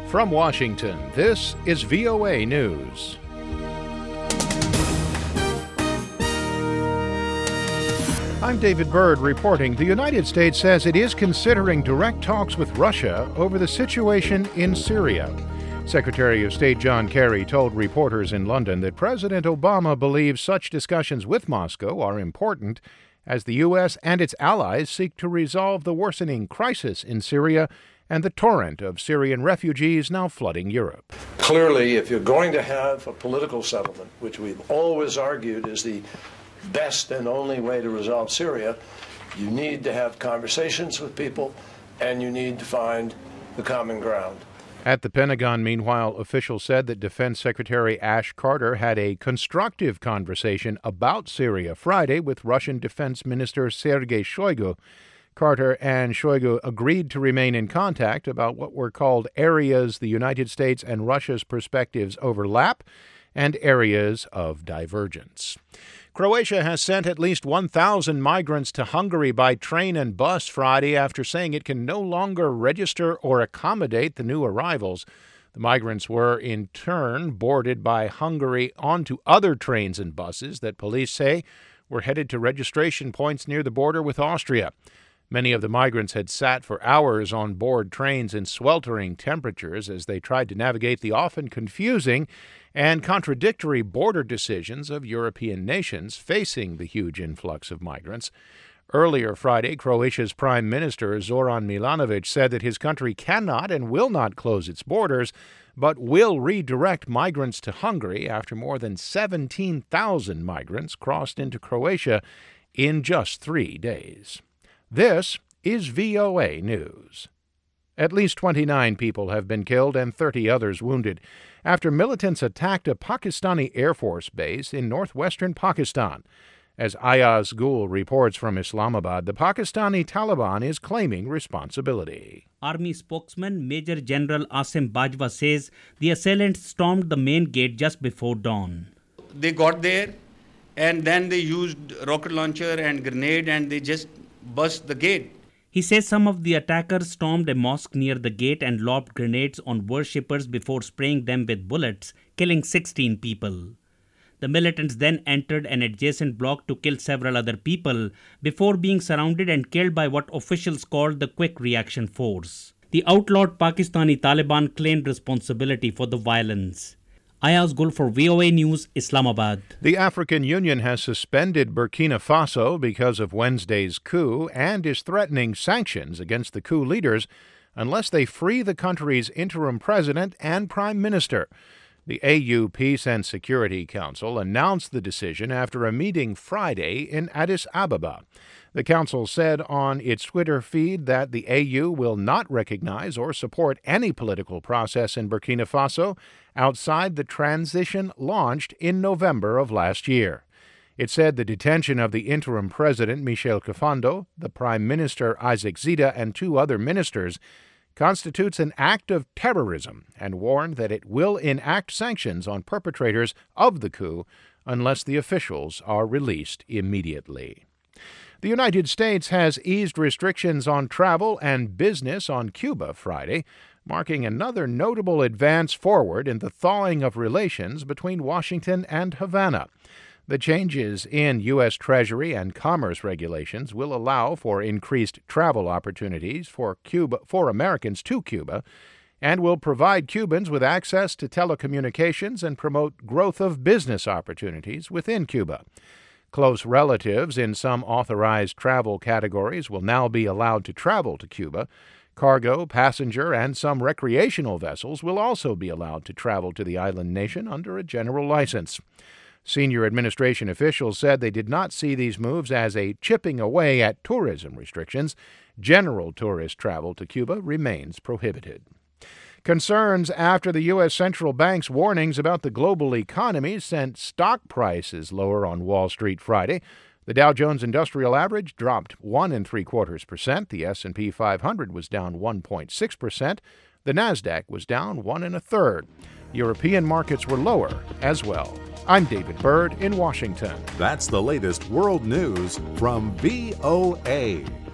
From Washington, this is VOA News. I'm David Byrd reporting. The United States says it is considering direct talks with Russia over the situation in Syria. Secretary of State John Kerry told reporters in London that President Obama believes such discussions with Moscow are important as the U.S. and its allies seek to resolve the worsening crisis in Syria and the torrent of Syrian refugees now flooding Europe. Clearly, if you're going to have a political settlement, which we've always argued is the best and only way to resolve Syria, you need to have conversations with people and you need to find the common ground. At the Pentagon, meanwhile, officials said that Defense Secretary Ash Carter had a constructive conversation about Syria Friday with Russian Defense Minister Sergei Shoigu. Carter and Shoigu agreed to remain in contact about what were called areas the United States and Russia's perspectives overlap and areas of divergence. Croatia has sent at least 1,000 migrants to Hungary by train and bus Friday after saying it can no longer register or accommodate the new arrivals. The migrants were, in turn, boarded by Hungary onto other trains and buses that police say were headed to registration points near the border with Austria. Many of the migrants had sat for hours on board trains in sweltering temperatures as they tried to navigate the often confusing and contradictory border decisions of European nations facing the huge influx of migrants. Earlier Friday, Croatia's Prime Minister Zoran Milanovic said that his country cannot and will not close its borders, but will redirect migrants to Hungary after more than 17,000 migrants crossed into Croatia in just 3 days. This is VOA News. At least 29 people have been killed and 30 others wounded after militants attacked a Pakistani Air Force base in northwestern Pakistan. As Ayaz Gul reports from Islamabad, the Pakistani Taliban is claiming responsibility. Army spokesman Major General Asim Bajwa says the assailants stormed the main gate just before dawn. They got there and then they used rocket launcher and grenade and they just bust the gate. He says some of the attackers stormed a mosque near the gate and lobbed grenades on worshippers before spraying them with bullets, killing 16 people. The militants then entered an adjacent block to kill several other people before being surrounded and killed by what officials called the Quick Reaction Force. The outlawed Pakistani Taliban claimed responsibility for the violence. Ayaz Gul for VOA News, Islamabad. The African Union has suspended Burkina Faso because of Wednesday's coup and is threatening sanctions against the coup leaders unless they free the country's interim president and prime minister. The AU Peace and Security Council announced the decision after a meeting Friday in Addis Ababa. The council said on its Twitter feed that the AU will not recognize or support any political process in Burkina Faso outside the transition launched in November of last year. It said the detention of the interim president, Michel Kafando, the prime minister, Isaac Zida, and 2 other ministers constitutes an act of terrorism and warned that it will enact sanctions on perpetrators of the coup unless the officials are released immediately. The United States has eased restrictions on travel and business on Cuba Friday, marking another notable advance forward in the thawing of relations between Washington and Havana. The changes in U.S. Treasury and commerce regulations will allow for increased travel opportunities for Americans to Cuba and will provide Cubans with access to telecommunications and promote growth of business opportunities within Cuba. Close relatives in some authorized travel categories will now be allowed to travel to Cuba. Cargo, passenger, and some recreational vessels will also be allowed to travel to the island nation under a general license. Senior administration officials said they did not see these moves as a chipping away at tourism restrictions. General tourist travel to Cuba remains prohibited. Concerns after the U.S. Central Bank's warnings about the global economy sent stock prices lower on Wall Street Friday. The Dow Jones Industrial Average dropped 1.75%. The S&P 500 was down 1.6%. The Nasdaq was down 1 1/3. European markets were lower as well. I'm David Byrd in Washington. That's the latest world news from VOA.